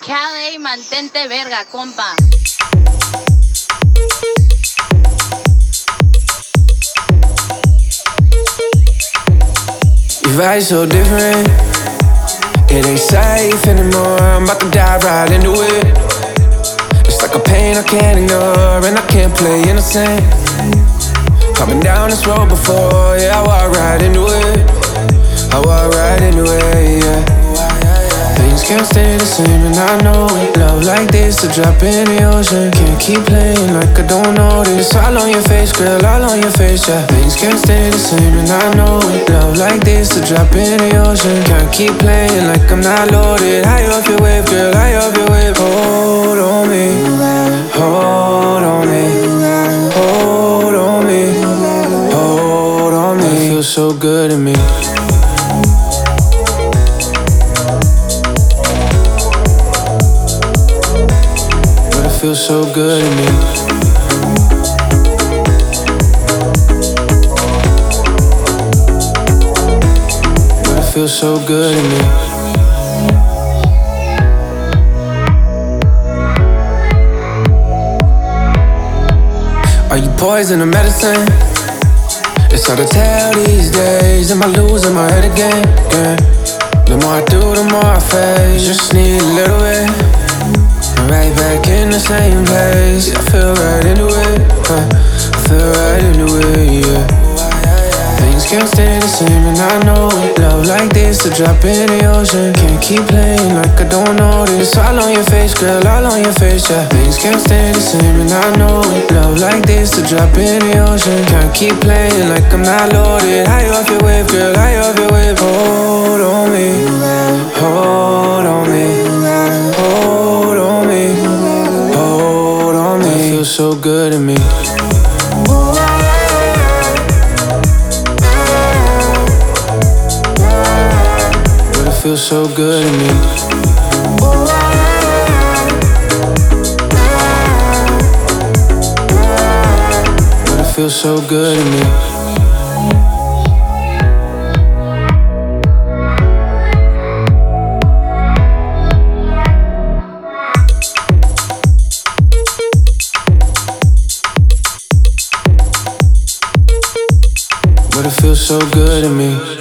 Cali, mantente verga, compa. Your vibe's so different. It ain't safe anymore. I'm about to dive right into it. It's like a pain I can't ignore, and I can't play innocent. Coming down this road before, yeah, I walk right into it. I walk right into it, yeah. Things can't stay the same, and I know it. Love like this, a drop in the ocean. Can't keep playing like I don't notice. All on your face, girl, all on your face, yeah. Things can't stay the same, and I know it. Love like this, a drop in the ocean. Can't keep playing like I'm not loaded. High off your wave, girl, high off your wave. Hold on me, hold on me, hold on me, hold on me. It feels so good to me. Feels so good to me. But it feels so good to me. Are you poison or medicine? It's hard to tell these days. Am I losing my head again? Yeah. The more I do, the more I face. Just need a little bit. Right back in the same place. Yeah, I feel right into it. I feel right into it, yeah. Things can't stay the same, and I know it. Love like this, a drop in the ocean. Can't keep playing like I don't notice. All on your face, girl, all on your face, yeah. Things can't stay the same, and I know it. Love like this, a drop in the ocean. Can't keep playing like I'm not loaded. High off your wave, girl, high off your wave. Hold on me, hold on me, hold on me, hold on me. It feels so good to me. But it feels so good to me. But it feels so good to me. But it feels so good to me.